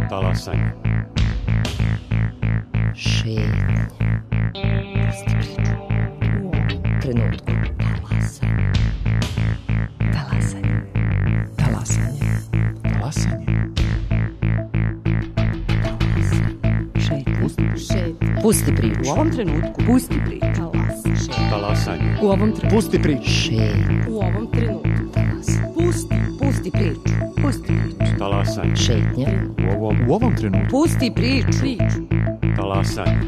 Talasanje. Šetnje. Pusti priču. U ovom trenutku. Talasanje. Talasanje. Talasanje. Šetnje. Pusti priču. U ovom trenutku. Pusti priču. Talasanje. U ovom trenutku. Pusti priču. Šetnje. U ovom trenutku. Pusti priču. Pusti priču. Talasanje. Šetnje. U ovom trenutku. Pusti priču. Talasanje.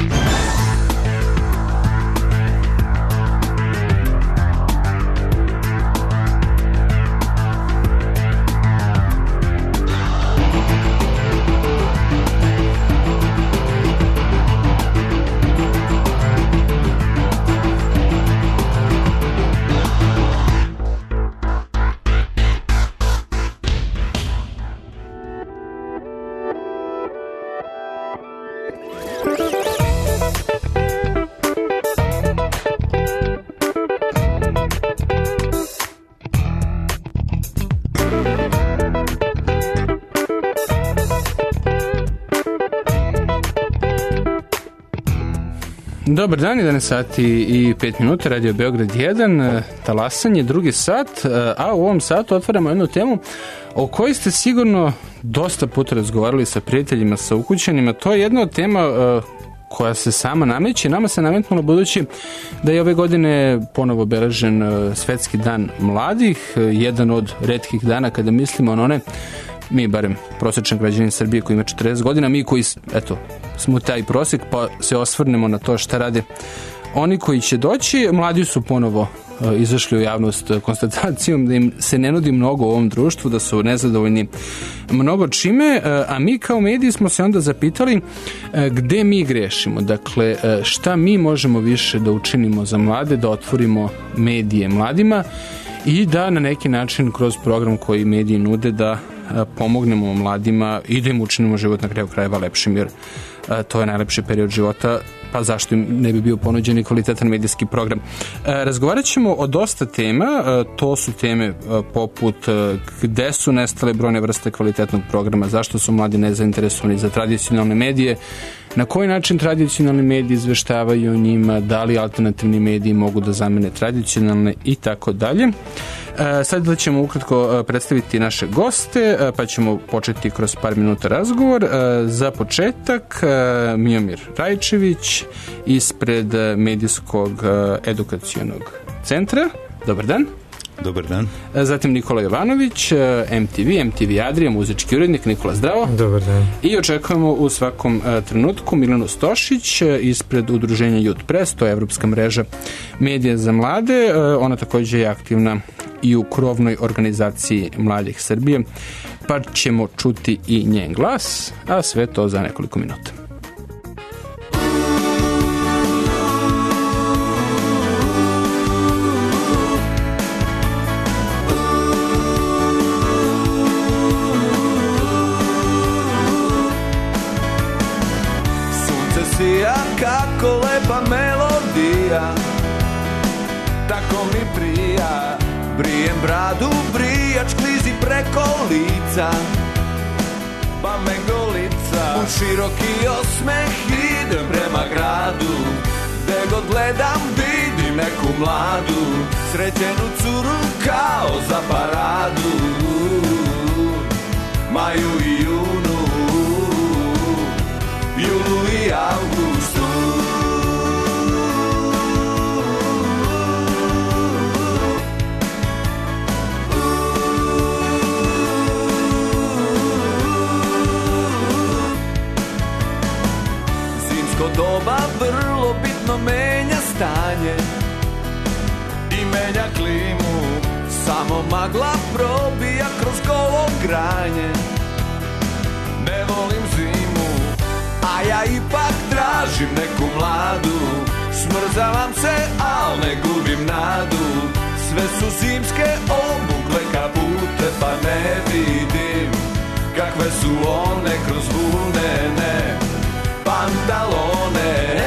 Dobar dan, 11 sati i 5 minuta, Radio Beograd 1, talasanje, drugi sat, a u ovom satu otvaramo jednu temu o kojoj ste sigurno dosta puta razgovarali sa prijateljima, sa ukućanima. To je jedna od tema koja se sama nameće. Nama se nametnulo budući da je ove godine ponovo obeležen Svetski dan mladih, jedan od retkih dana kada mislimo na one, mi barem prosječan građanin Srbije koji ima 40 godina, mi koji, eto, smo taj prosjek, pa se osvrnemo na to šta rade oni koji će doći. Mladi su ponovo izašli u javnost konstatacijom da im se ne nudi mnogo u ovom društvu, da su nezadovoljni mnogo čime, a mi kao mediji smo se onda zapitali gde mi grešimo, dakle šta mi možemo više da učinimo za mlade, da otvorimo medije mladima i da na neki način kroz program koji mediji nude da pomognemo mladima i da im učinimo život na kraju krajeva lepšim, jer to je najlepši period života, pa zašto im ne bi bio ponuđen i kvalitetan medijski program. Razgovarat ćemo o dosta tema, to su teme poput gde su nestale brojne vrste kvalitetnog programa, zašto su mladi nezainteresovani za tradicionalne medije, na koji način tradicionalni mediji izveštavaju o njima, da li alternativni mediji mogu da zamene tradicionalne i tako dalje. Sad ćemo ukratko predstaviti naše goste, pa ćemo početi kroz par minuta razgovor. Za početak, Miomir Rajčević ispred Medijskog edukacionog centra. Dobar dan. Dobar dan. Zatim Nikola Jovanović, MTV Adria, muzički urednik. Nikola, zdravo. Dobar dan. I očekujemo u svakom trenutku Milenu Stošić ispred udruženja Youth Press, to je evropska mreža medija za mlade. Ona također je aktivna i u krovnoj organizaciji Mladih Srbije, pa ćemo čuti i njen glas, a sve to za nekoliko minuta. Sija kako lepa melodija, tako mi prija. Brijem bradu, brijač klizi preko lica, pa me golica. U široki osmeh idem prema gradu, gde god gledam vidim neku mladu, srećenu curu kao za paradu. Maju i junu, julu i avgustu. Zimsko doba vrlo bitno menja stanje i menja klimu, samo magla probija kroz golo granje. Ne volim zimu, a ja ipak tražim neku mladu. Smrzavam se, al ne gubim nadu. Sve su zimske obukle kapute, pa ne vidim kakve su one kroz vunene pantalone.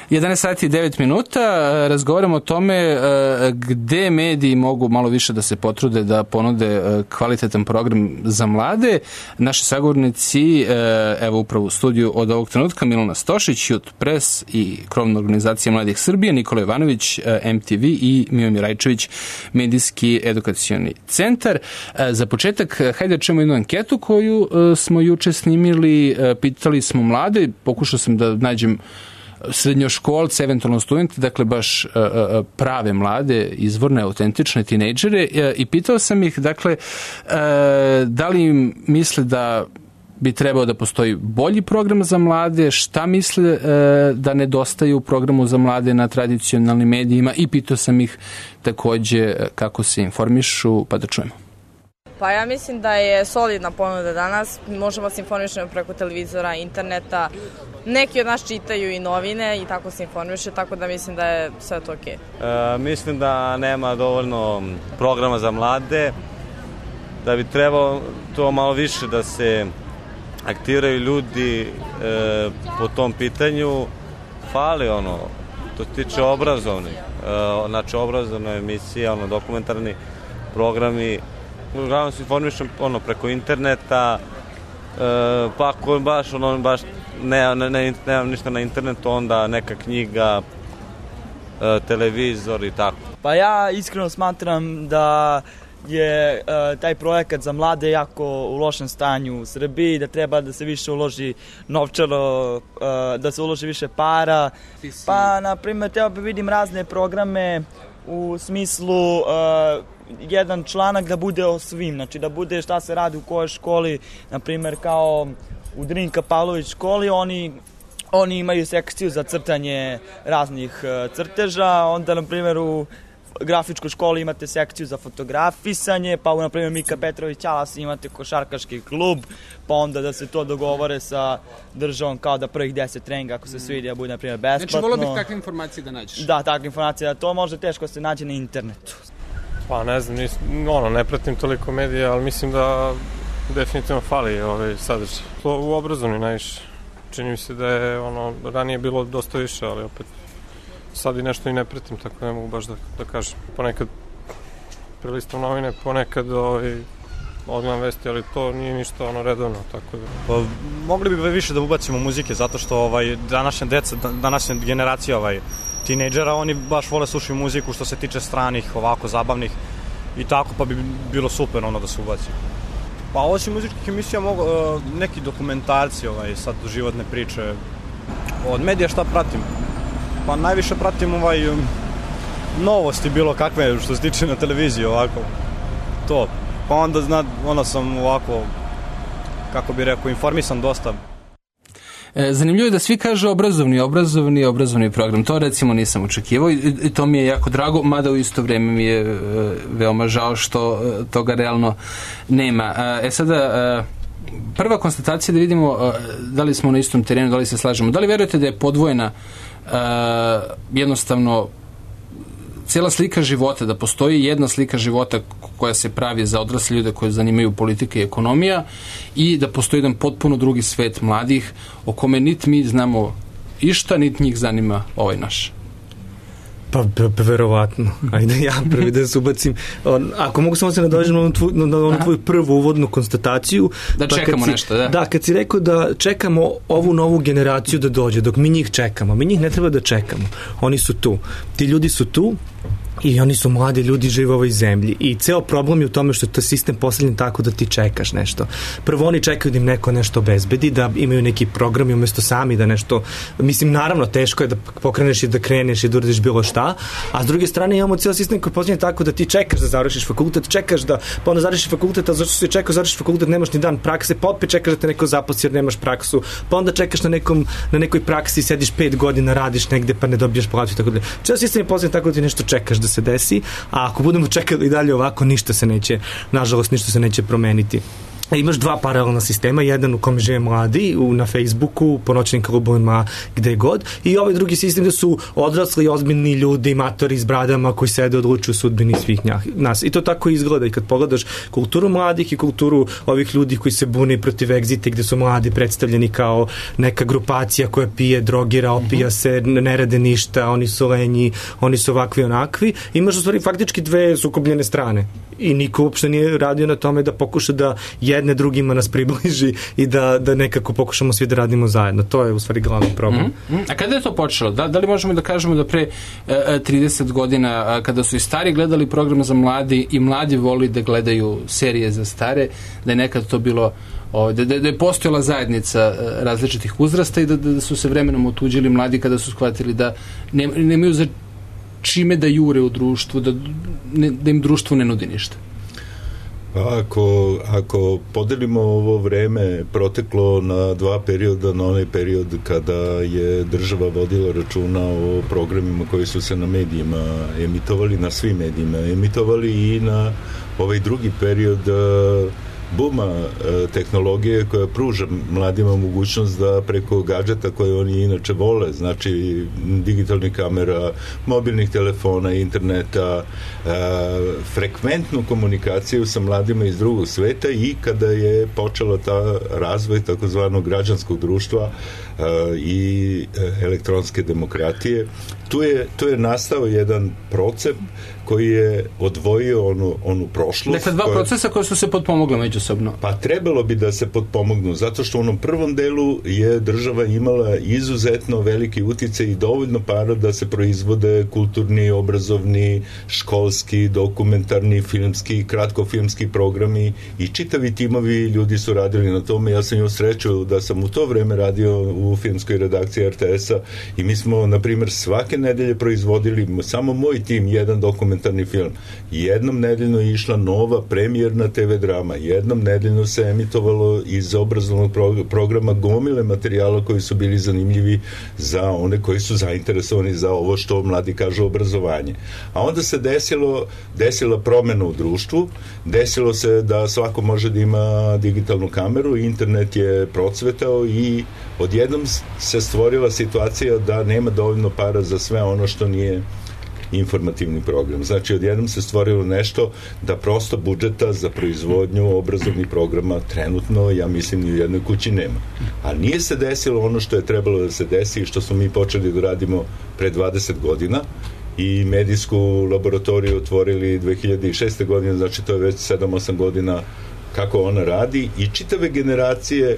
11 sati i 9 minuta, razgovaramo o tome gde mediji mogu malo više da se potrude da ponude kvalitetan program za mlade. Naši sagovornici, evo upravo u studiju od ovog trenutka, Milana Stošić, Youth Press i krovna organizacija Mladih Srbije, Nikola Jovanović, MTV i Miomir Rajčević, Medijski edukacioni centar. Za početak, hajde da čujemo jednu anketu koju smo juče snimili, pitali smo mlade, pokušao sam da nađem srednjoškolce, eventualno studente, dakle baš prave mlade, izvorne, autentične tinejdžere i pitao sam ih, dakle, da li misle da bi trebao da postoji bolji program za mlade, šta misle da nedostaje u programu za mlade na tradicionalnim medijima i pitao sam ih takođe kako se informišu, pa da čujemo. Pa ja mislim da je solidna ponuda danas, možemo se informišemo preko televizora, interneta, neki od nas čitaju i novine i tako se informiše, tako da mislim da je sve to okej. Mislim da nema dovoljno programa za mlade, da bi trebalo to malo više da se aktiviraju ljudi po tom pitanju. Fali to se tiče obrazovnih, znači obrazovne emisije, dokumentarni programi. Uglavnom se informišem preko interneta, pa ako baš nemam ništa na internetu, onda neka knjiga, televizor i tako. Pa ja iskreno smatram da je taj projekat za mlade jako u lošem stanju u Srbiji, da treba da se više uloži novčano, da se uloži više para. Pa, na primjer, treba bi vidim razne programe u smislu jedan članak da bude o svim, znači da bude šta se radi u kojoj školi, na primjer kao u Drinka Pavlović školi, oni imaju sekciju za crtanje raznih crteža, onda na primjer u grafičkoj školi imate sekciju za fotografisanje, pa na primjer Mika Petrović Alas imate košarkaški klub, pa onda da se to dogovore sa državom kao da prvih 10 treninga ako se svidi da bude na primjer besplatno. Znači volio bih takve informacije da nađeš. Da, takve informacije, to može teško se nađe na internetu. Pa ne znam, ne pratim toliko medija, ali mislim da definitivno fali sadržaj. U obrazovni najviše. Čini mi se da je ranije bilo dosta više, ali opet sad i nešto i ne pratim, tako ne mogu baš da kažem. Ponekad prelistam novine, ponekad odgledam vesti, ali to nije ništa redovno, tako da. Pa, mogli bi više da ubacimo muzike, zato što današnja deca, današnja generacija tinejdžera, oni baš vole slušaju muziku što se tiče stranih, ovako zabavnih i tako, pa bi bilo super da se ubaci. Pa osim muzičkih emisija neki dokumentarci, sad životne priče. Od medija šta pratim? Pa najviše pratim novosti bilo kakve što se tiče na televiziji, ovako. To. Pa onda sam ovako, kako bi rekao, informisan dosta. Zanimljivo je da svi kažu obrazovni program. To recimo nisam očekivao i to mi je jako drago, mada u isto vreme mi je veoma žao što toga realno nema. Sada, prva konstatacija da vidimo da li smo na istom terenu, da li se slažemo. Da li verujete da je podvojena jednostavno cijela slika života, da postoji jedna slika života koja se pravi za odrasle ljude koje zanimaju politika i ekonomija i da postoji jedan potpuno drugi svet mladih o kome niti mi znamo išta, niti njih zanima ovaj naš? Pa verovatno. Ajde ja prvi da se ubacim. Ako mogu samo se nadođem na onu tvoju prvu uvodnu konstataciju. Da čekamo nešto, da. Da, kad si rekao da čekamo ovu novu generaciju da dođe, dok mi njih čekamo. Mi njih ne treba da čekamo. Oni su tu. Ti ljudi su tu i oni su mladi ljudi, žive u ovoj zemlji. I ceo problem je u tome što je to sistem postavljen tako da ti čekaš nešto. Prvo oni čekaju da im neko nešto obezbedi, da imaju neki program i umesto sami da nešto, mislim, naravno teško je da pokreneš i da kreneš i da uradiš bilo šta, a s druge strane imamo ceo sistem koji je postavljen tako da ti čekaš da završiš fakultet, čekaš da, pa onda završiš fakultet, a zašto si čekao završiš fakultet, nemaš ni dan prakse, pa opet čekaš da te neko zaposli jer nemaš praksu, pa onda čekaš na nekoj praksi, sediš 5 godina, radiš negde pa ne dobiješ platu i tako dalje. Ceo sistem je postavljen tako da ti nešto čekaš da se desi, a ako budemo čekali i dalje ovako, nažalost ništa se neće promeniti. imaš dva paralelna sistema, jedan u kome žive mladi, na Facebooku, po noćnim klubovima, gde god, i ovaj drugi sistem gde su odrasli, ozbiljni ljudi, matori s bradama koji sede odlučuju sudbini svih nas. I to tako izgleda. I kad pogledaš kulturu mladih i kulturu ovih ljudi koji se bune protiv egzita, gde su mladi predstavljeni kao neka grupacija koja pije, drogira, opija se, ne rade ništa, oni su lenji, oni su ovakvi, onakvi, imaš u stvari faktički dve sukobljene strane. I niko uopšte nije radio na tome da pokuša da jedne drugima nas približi i da nekako pokušamo svi da radimo zajedno. To je u stvari glavni problem. A kada je to počelo? Da li možemo da kažemo da pre 30 godina, kada su i stari gledali program za mladi i mladi voli da gledaju serije za stare, da je nekad to bilo da je postojala zajednica različitih uzrasta i da su se vremenom otuđili mladi kada su shvatili da nemaju za čime da jure u društvu, da im društvo ne nudi ništa? Pa ako podelimo ovo vreme proteklo na dva perioda, na onaj period kada je država vodila računa o programima koji su se na medijima emitovali, na svim medijima emitovali, i na ovaj drugi period buma tehnologije koja pruža mladima mogućnost da preko gadžeta koje oni inače vole, znači digitalnih kamera, mobilnih telefona, interneta, frekventnu komunikaciju sa mladima iz drugog sveta, i kada je počela ta razvoj takozvanog građanskog društva i elektronske demokratije, tu je nastao jedan proces koji je odvojio onu prošlost. Dakle, dva procesa koji su se potpomogli međusobno. Pa trebalo bi da se potpomognu, zato što u onom prvom delu je država imala izuzetno veliki uticaj i dovoljno para da se proizvode kulturni, obrazovni, školski, dokumentarni, filmski, kratkofilmski programi, i čitavi timovi ljudi su radili na tome. Ja sam imao sreću da sam u to vreme radio u filmskoj redakciji RTS-a i mi smo, na primjer, svake nedelje proizvodili, samo moj tim, jedan dokumentarni film. Jednom nedeljno je išla nova premijerna TV drama, jednom nedeljno se emitovalo iz obrazovnog programa gomile materijala koji su bili zanimljivi za one koji su zainteresovani za ovo što mladi kažu obrazovanje. A onda se desila promena u društvu, desilo se da svako može da ima digitalnu kameru, internet je procvetao i odjednom se stvorila situacija da nema dovoljno para za sve ono što nije informativni program. Znači, odjednom se stvorilo nešto da prosto budžeta za proizvodnju obrazovnih programa trenutno, ja mislim, ni u jednoj kući nema. A nije se desilo ono što je trebalo da se desi i što smo mi počeli da radimo pre 20 godina i medijsku laboratoriju otvorili 2006. godine, znači to je već 7-8 godina kako ona radi, i čitave generacije,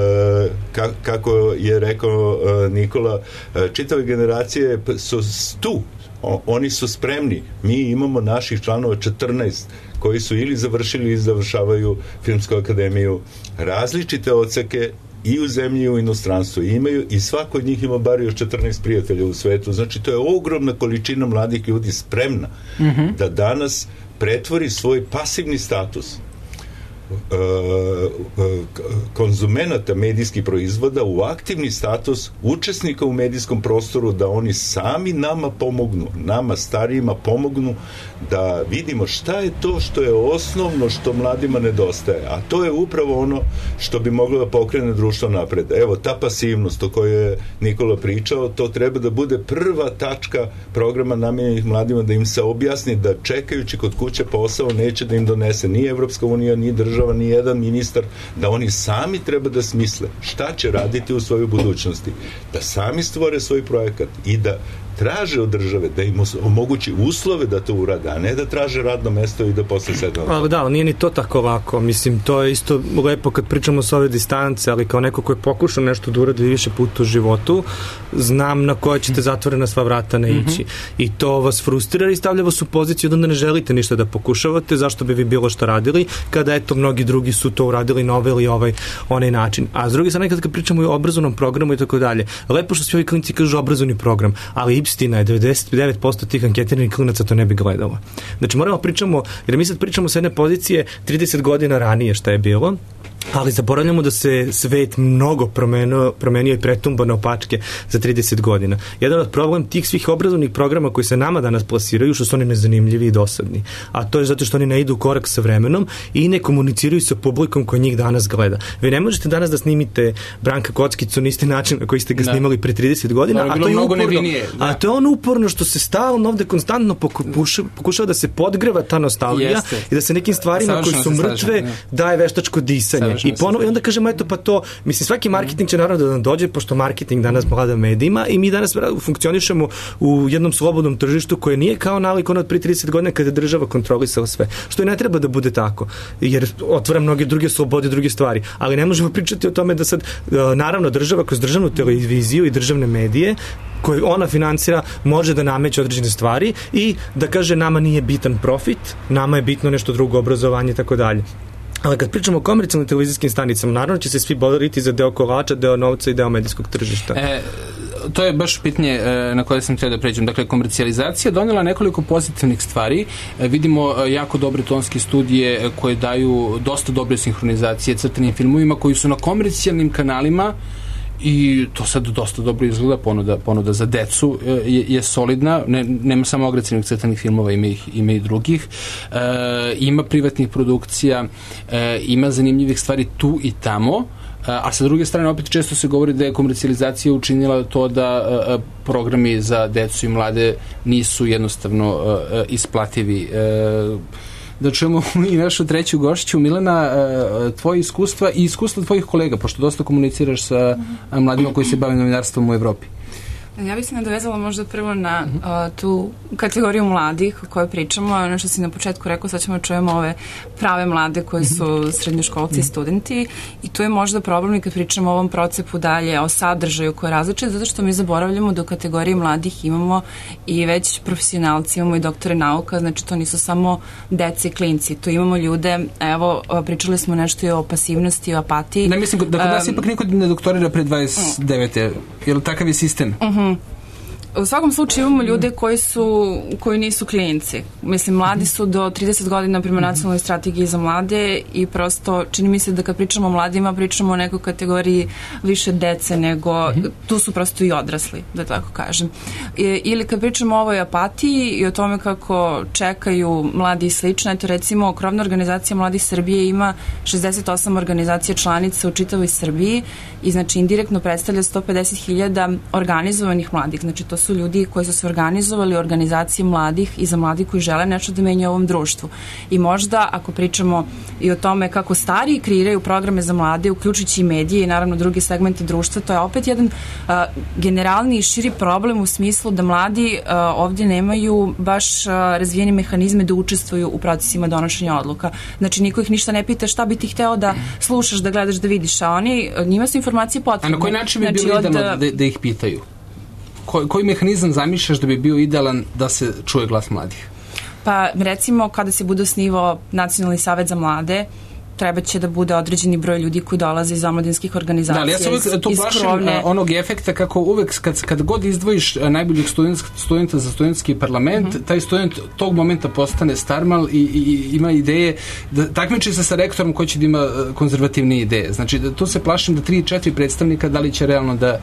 kako je rekao Nikola, čitave generacije su tu. Oni su spremni. Mi imamo naših članova 14 koji su ili završili ili završavaju Filmsku akademiju, različite odseke i u zemlji i u inostranstvu imaju, i svako od njih ima bar još 14 prijatelja u svetu. Znači, to je ogromna količina mladih ljudi spremna da danas pretvori svoj pasivni status konzumenata medijskih proizvoda u aktivni status učesnika u medijskom prostoru, da oni sami nama pomognu, nama starijima pomognu da vidimo šta je to što je osnovno što mladima nedostaje, a to je upravo ono što bi moglo da pokrene društvo napred. Evo, ta pasivnost o kojoj je Nikola pričao, to treba da bude prva tačka programa namenjenih mladima, da im se objasni da čekajući kod kuće posao neće da im donese ni Evropska unija, ni država, ni jedan ministar, da oni sami treba da smisle šta će raditi u svojoj budućnosti, da sami stvore svoj projekat i da traže od države da im omogući uslove da to urade, a ne da traže radno mesto i da posle sedne. Ali da, nije ni to tako lako. Mislim, to je isto lepo kad pričamo s ove distance, ali kao neko ko je pokušao nešto da uradi više puta u životu, znam na koje ćete zatvorena sva vrata ne ići. I to vas frustrira i stavlja vas u poziciju da ne želite ništa da pokušavate, zašto bi vi bilo što radili, kada eto mnogi drugi su to uradili na ovaj ili onaj način. A s druge strane, kad pričamo o obrazovnom programu i tako dalje, lepo što svi ovi klinci kažu obrazovni program, ali istina je 99% tih anketiranih klinaca to ne bi gledalo. Znači moramo pričamo, jer mi sad pričamo s jedne pozicije 30 godina ranije šta je bilo, ali zaboravljamo da se svet mnogo promenio i pretumba na opačke za 30 godina. Jedan od problem tih svih obrazovnih programa koji se nama danas plasiraju, što su oni nezanimljivi i dosadni. A to je zato što oni ne idu korak sa vremenom i ne komuniciraju sa publikom koji njih danas gleda. Vi ne možete danas da snimite Branka Kockicu na isti način na koji ste ga snimali pre 30 godina, a to je uporno. A to je ono uporno što se stalno ovde konstantno pokušava da se podgreva ta nostalgija i da se nekim stvarima koji su mrtve daje veštačko disanje. I onda kažemo, eto pa to, mislim, svaki marketing će naravno da nam dođe, pošto marketing danas vlada medijima i mi danas funkcionišemo u jednom slobodnom tržištu koje nije kao nalik ono od pre 30 godina kada je država kontrolisala sve. Što i ne treba da bude tako, jer otvara mnoge druge slobode, druge stvari. Ali ne možemo pričati o tome da sad, naravno, država kroz državnu televiziju i državne medije koje ona finansira može da nameće određene stvari i da kaže nama nije bitan profit, nama je bitno nešto drugo, obrazovanje i tako dalje. Ali kad pričamo o komercijalnim televizijskim stanicama, naravno će se svi boriti za deo kolača, deo novca i deo medijskog tržišta. To je baš pitanje na koje sam htio da pređem. Dakle, komercijalizacija donela nekoliko pozitivnih stvari. Vidimo jako dobre tonske studije koje daju dosta dobre sinhronizacije crtanim filmovima koji su na komercijalnim kanalima i to sad dosta dobro izgleda, ponuda za decu je solidna, nema samo agresivnih crtanih filmova, ima i drugih, ima privatnih produkcija, ima zanimljivih stvari tu i tamo, a sa druge strane opet često se govori da je komercijalizacija učinila to da programi za decu i mlade nisu jednostavno isplativi. Da čujemo i našu treću gošću. Milena, tvoje iskustva i iskustva tvojih kolega, pošto dosta komuniciraš sa mladima koji se bave novinarstvom u Evropi. Ja bih se nadovezala možda prvo na tu kategoriju mladih o kojoj pričamo. Ono što si na početku rekao, sad ćemo čujemo ove prave mlade koji su srednjoškolci i studenti i tu je možda problem i kad pričamo o ovom procepu dalje, o sadržaju koji je različit, zato što mi zaboravljamo da u kategoriji mladih imamo i već profesionalci, imamo i doktore nauka, znači to nisu samo deci i klinci, tu imamo ljude, evo, pričali smo nešto i o pasivnosti i o apatiji. Ne, mislim, da kod nas ipak niko ne doktorira pre 29. Je li takav je sistem? U svakom slučaju imamo ljude koji nisu klijenici. Mislim, mladi su do 30 godina prema nacionalnoj strategiji za mlade i prosto čini mi se da kad pričamo o mladima, pričamo o nekoj kategoriji više dece nego, tu su prosto i odrasli, da tako kažem. Ili kad pričamo o ovoj apatiji i o tome kako čekaju mladi i slično, eto recimo krovna organizacija Mladih Srbije ima 68 organizacija članica u čitavoj Srbiji i znači indirektno predstavlja 150.000 organizovanih mladih, znači to su ljudi koji su se organizovali, organizacije mladih i za mladih koji žele nešto da menjaju u ovom društvu. I možda, ako pričamo i o tome kako stariji kreiraju programe za mlade, uključujući i medije i naravno drugi segmente društva, to je opet jedan generalni i širi problem u smislu da mladi ovdje nemaju baš razvijeni mehanizme da učestvuju u procesima donošenja odluka. Znači, niko ih ništa ne pita šta bi ti hteo da slušaš, da gledaš, da vidiš, a oni, njima su informacije potrebne. A na koji način bi bilo idealno da ih pitaju? Koji mehanizam zamišljaš da bi bio idealan da se čuje glas mladih? Pa recimo kada se bude osnivao Nacionalni savet za mlade, treba će da bude određeni broj ljudi koji dolaze iz omladinskih organizacija. Da, ali ja se uvek tu plašim onog efekta kako uvek kad god izdvojiš najboljeg studenta za studentski parlament, taj student tog momenta postane starmal i ima ideje, da takmiči se sa rektorom koji će da ima konzervativne ideje. Znači, tu se plašim da 3-4 predstavnika da li će realno da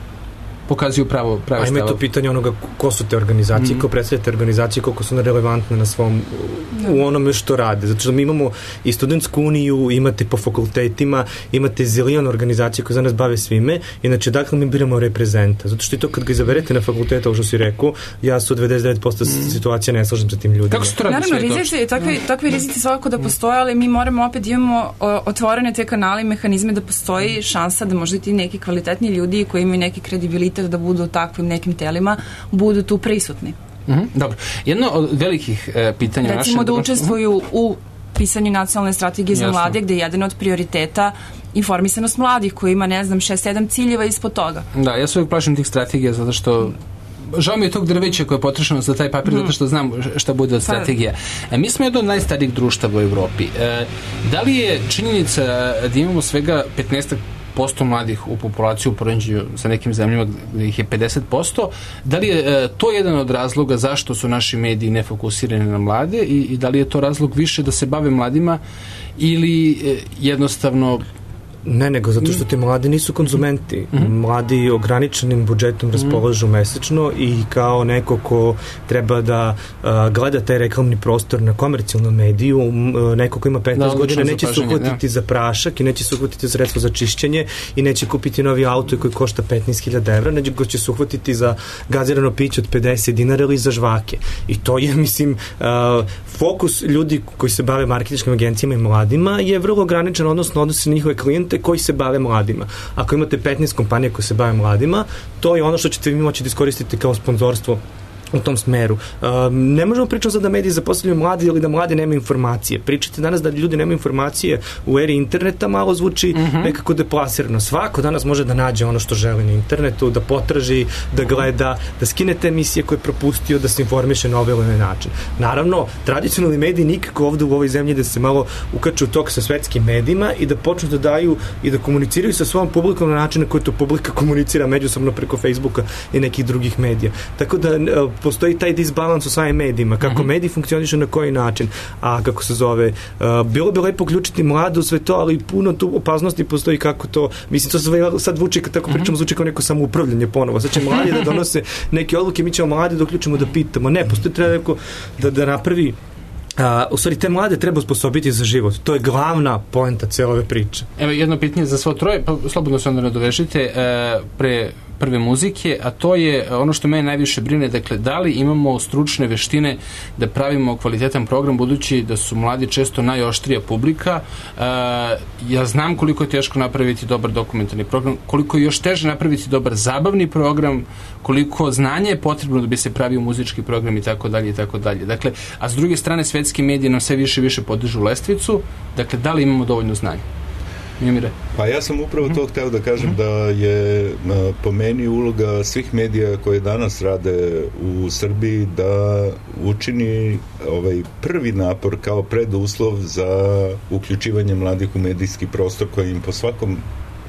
pokazuju prave stave. A ima to pitanje onoga ko su te organizacije, ko predstavlja te organizacije, koliko su relevantne na svom, u onome što rade. Zato što mi imamo i studentsku uniju, imate po fakultetima, imate zilion organizacije koje za nas bave svime, inače dakle mi biramo reprezenta. Zato što i to kad ga izaberete na fakultetu, ovo što si rekao, ja su 99% situacija ne slažem sa tim ljudima. Kako se to radi? Naravno, rizici, takvi rizici svakako da postoje, ali mi moramo opet imamo otvorene te kanale i mehanizme da postoji šansa da možda ti neki kvalitetni ljudi koji imaju neki kredibilitet da budu u takvim nekim telima, budu tu prisutni. Dobro. Jedno od velikih pitanja recimo da učestvuju u pisanju nacionalne strategije za mlade, gde je jedan od prioriteta informisanost mladih, koji ima, ne znam, 6-7 ciljeva ispod toga. Da, ja se uvijek plašim tih strategija, zato što žao mi je tog drveća koje je potrošeno za taj papir, zato što znam šta bude od strategija. Mi smo jedno od najstarijih društava u Evropi. Da li je činjenica da imamo svega 10% mladih u populaciju u poređenju sa nekim zemljama gde ih je 50%. Da li je to jedan od razloga zašto su naši mediji nefokusirani na mlade i da li je to razlog više da se bave mladima ili jednostavno... Ne, nego zato što ti mladi nisu konzumenti. Mladi ograničenim budžetom raspolažu mesečno i kao neko ko treba da gleda taj reklamni prostor na komercijalnom mediju, neko ko ima 15 godina neće se uhvatiti za prašak i neće se uhvatiti za sredstvo za čišćenje i neće kupiti novi auto koji košta 15.000 evra, nego će se uhvatiti za gazirano piće od 50 dinara ili za žvake. I to je, mislim, fokus ljudi koji se bave marketinškim agencijama i mladima je vrlo ograničen, odnosno odnosi na njihove klijente koji se bave mladima. Ako imate 15 kompanija koje se bave mladima, to je ono što ćete vi moći da iskoristiti kao sponzorstvo u tom smeru. Ne možemo pričati da mediji zapostavljaju mladi ili da mladi nemaju informacije. Pričate danas da ljudi nemaju informacije u eri interneta, malo zvuči nekako deplasirano. Svako danas može da nađe ono što želi na internetu, da potraži, da gleda, da skine te emisije koje je propustio, da se informiše na ovaj ili način. Naravno, tradicionalni mediji nikako ovde u ovoj zemlji da se malo ukaču u tok sa svetskim medijima i da počnu da daju i da komuniciraju sa svojom publikom na način na koji to publika komunicira međusobno preko Facebooka i nekih drugih medija. Tako da postoji taj disbalans u samim medijima, kako mediji funkcionišu na koji način, a kako se zove, bilo bi lepo uključiti mlade u sve to, ali puno tu opasnosti postoji kako to, mislim, to sad zvuči, tako pričamo, zvuči kao neko samoupravljanje ponovo, sad će mladi da donose neke odluke, mi ćemo mladi da uključimo da pitamo, ne, postoji treba neko da napravi, u stvari te mlade treba osposobiti za život, to je glavna poenta cele ove priče. Evo jedno pitanje za svo troje, pa slobodno se onda nadovežite, pre prve muzike, a to je ono što mene najviše brine, dakle, da li imamo stručne veštine da pravimo kvalitetan program, budući da su mladi često najoštrija publika. Ja znam koliko je teško napraviti dobar dokumentarni program, koliko je još teže napraviti dobar zabavni program, koliko znanja je potrebno da bi se pravio muzički program i tako dalje i tako dalje. Dakle, a s druge strane svetski mediji nam sve više i više podižu lestvicu, dakle, da li imamo dovoljno znanja? Pa ja sam upravo to hteo da kažem da je po meni uloga svih medija koje danas rade u Srbiji da učini ovaj prvi napor kao preduslov za uključivanje mladih u medijski prostor koji im po svakom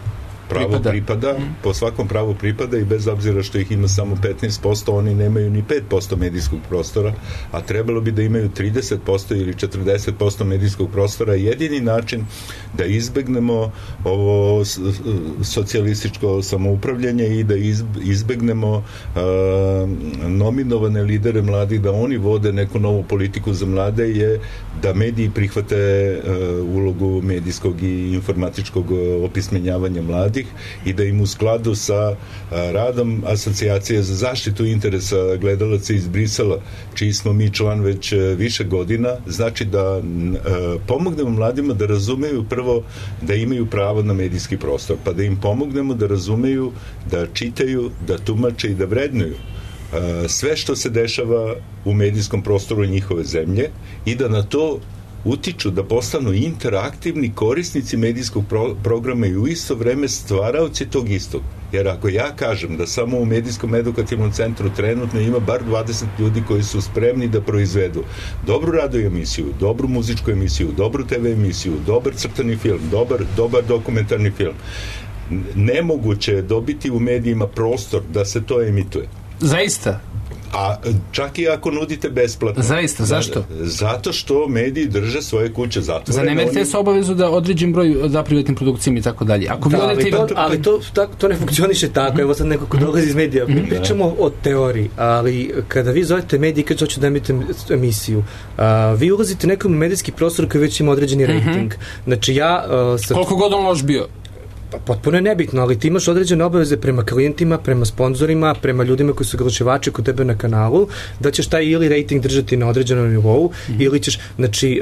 pravu pripada i bez obzira što ih ima samo 15%, oni nemaju ni 5% medijskog prostora, a trebalo bi da imaju 30% ili 40% medijskog prostora. Jedini način da izbegnemo ovo socijalističko samoupravljanje i da izbegnemo nominovane lidere mladih, da oni vode neku novu politiku za mlade, je da mediji prihvate ulogu medijskog i informatičkog opismenjavanja mladih i da im u skladu sa radom Asocijacije za zaštitu interesa gledalaca iz Brisela, čiji smo mi član već više godina, znači da pomognemo mladima da razumeju prvo da imaju pravo na medijski prostor, pa da im pomognemo da razumeju, da čitaju, da tumače i da vrednuju sve što se dešava u medijskom prostoru njihove zemlje i da na to utiču, da postanu interaktivni korisnici medijskog programa i u isto vreme stvaraoci tog istog. Jer ako ja kažem da samo u medijskom edukativnom centru trenutno ima bar 20 ljudi koji su spremni da proizvedu dobru radio emisiju, dobru muzičku emisiju, dobru TV emisiju, dobar crtani film, dobar dokumentarni film, nemoguće je dobiti u medijima prostor da se to emituje. Zaista? A čak i ako nudite besplatno. Zaista, zašto? Zato što mediji drže svoje kuće zatvorene. Zanemerite se obavezu da određen broj da privatnim produkcijama i tako dalje. Ali to ne funkcioniše tako. Evo sad neko ko dolazi iz medija. Mi pričamo o teoriji, ali kada vi zovete mediji kad hoćete da emite emisiju, vi ulazite nekom medijski prostor koji već ima određeni rating. Znači koliko god on loš bio? Pa potpuno je nebitno, ali ti imaš određene obaveze prema klijentima, prema sponzorima, prema ljudima koji su oglašivači kod tebe na kanalu, da ćeš taj ili rating držati na određenom nivou, ili ćeš, znači,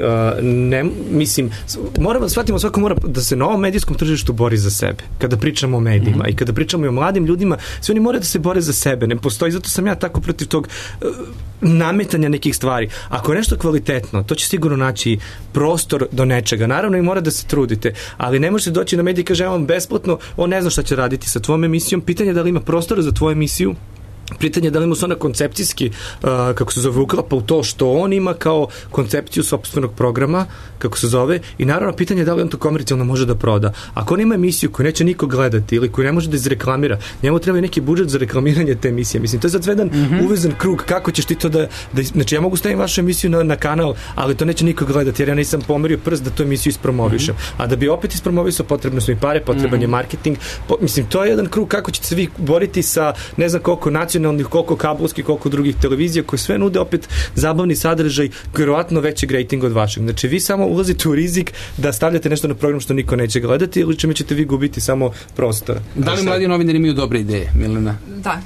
shvatimo, svako mora da se na ovom medijskom tržištu bori za sebe. Kada pričamo o medijima i kada pričamo i o mladim ljudima, svi oni moraju da se bore za sebe. Ne postoji, zato sam ja tako protiv tog nametanja nekih stvari. Ako je nešto kvalitetno, to će sigurno naći prostor do nečega. Naravno i mora da se trudite, ali ne možete doći na medij i kaže, on besplatno, on ne zna šta će raditi sa tvojom emisijom, pitanje je da li ima prostora za tvoju emisiju pitanje je da li mu se ona koncepcijski, kako se zove, uklapa u to što on ima kao koncepciju sopstvenog programa, kako se zove, i naravno pitanje je da li on to komercijalno može da proda. Ako on ima emisiju koju neće niko gledati ili koju ne može da izreklamira, njemu treba neki budžet za reklamiranje te emisije. Mislim, to je sad jedan uvezan krug, kako ćeš ti to da znači ja mogu staviti vašu emisiju na kanal, ali to neće niko gledati, jer ja nisam pomerio prst da tu emisiju ispromovišem. A da bi opet ispromovisao, potrebno su i pare, potreban je marketing. Mislim, to je jedan krug kako ćete se vi boriti sa ne znam koliko nacionalnih, koliko kablovskih, koliko drugih televizija koje sve nude opet zabavni sadržaj, vjerovatno većeg rejtinga od vašeg. Znači vi samo ulazite u rizik da stavljate nešto na program što niko neće gledati ili čime ćete vi gubiti samo prostor. Da li mladi novinari imaju dobre ideje, Milena? Da.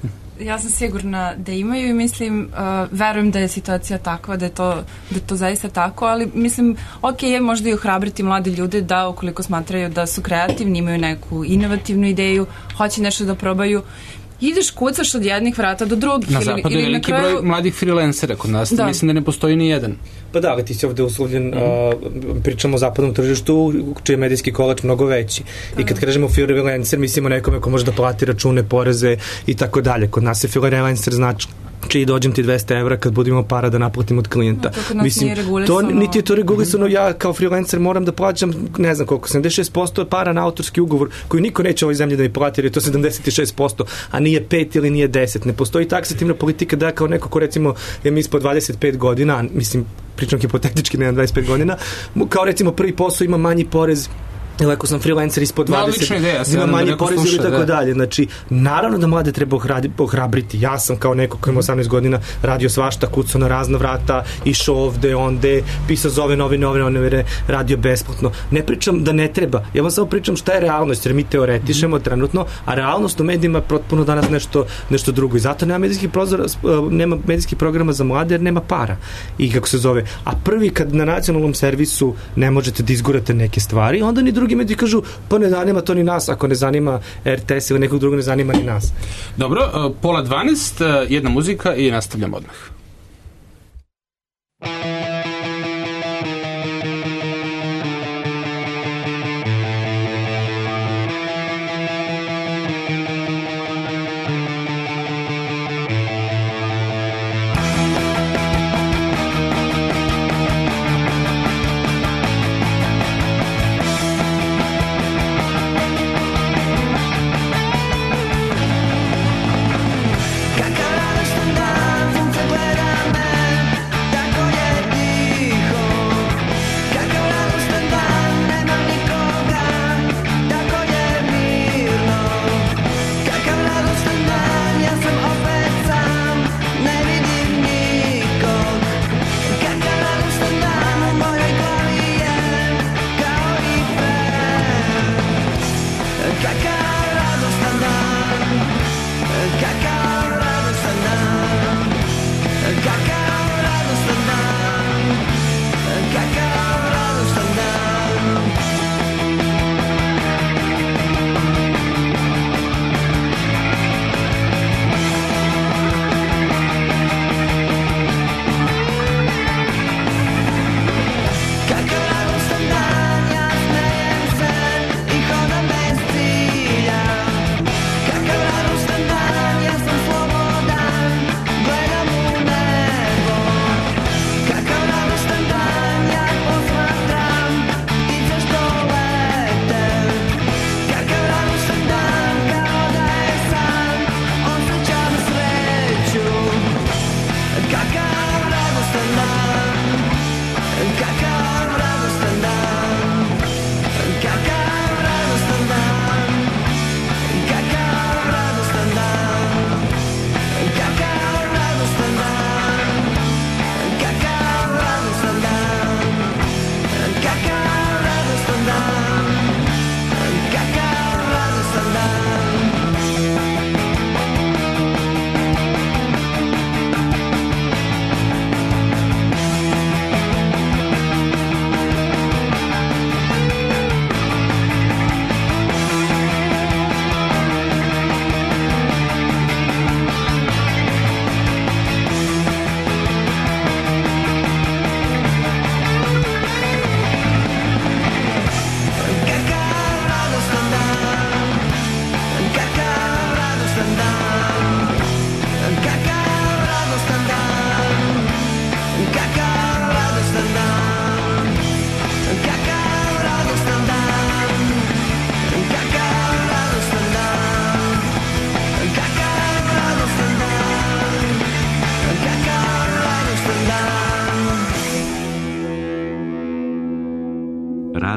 Ja sam sigurna da imaju i mislim, verujem da je situacija takva, da je to zaista tako, ali mislim, ok, je možda i ohrabriti mlade ljude da ukoliko smatraju da su kreativni, imaju neku inovativnu ideju, hoće nešto da probaju, ideš, kucaš od jednih vrata do drugih. Na zapadu je veliki broj mladih freelancera kod nas, mislim da ne postoji ni jedan. Pa da, ali ti si ovde uslovljen, pričamo o zapadnom tržištu, čiji je medijski kolač mnogo veći. I kad kažemo freelancer, mislimo nekome ko može da plati račune, poreze i tako dalje. Kod nas je freelancer znači čiji dođem ti 200 evra kad budemo para da naplatim od klijenta. Mislim, niti je to regulisano, ja kao freelancer moram da plaćam, ne znam koliko, 76% para na autorski ugovor koji niko neće u ovoj zemlji da mi plati, jer je to 76%, a nije 5 ili nije 10. Ne postoji taksativna politika da kao neko ko recimo je mi ispod 25 godina, mislim, pričam hipotetički, nemam 25 godina, kao recimo prvi posao ima manji porez, ili ako sam freelancer ispod 20, ima manji porez ili tako dalje. Znači, naravno da mlade treba ohrabriti. Ja sam kao neko koji ima 18 godina radio svašta, kucao na razna vrata, išao ovde, onde, pisao za ove novine, radio besplatno. Ne pričam da ne treba. Ja vam samo pričam šta je realnost, jer mi teoretišemo trenutno, a realnost u medijima je potpuno danas nešto drugo. I zato nema medijskih programa za mlade, jer nema para. I kako se zove. A prvi kad na nacionalnom servisu ne možete da izgurate neke stvari, onda ni drugi mediji kažu, pa ne zanima to ni nas, ako ne zanima RTS ili nekog drugog ne zanima ni nas. Dobro, 11:30, jedna muzika i nastavljamo odmah. Kakav radoštan dan, sunce gleda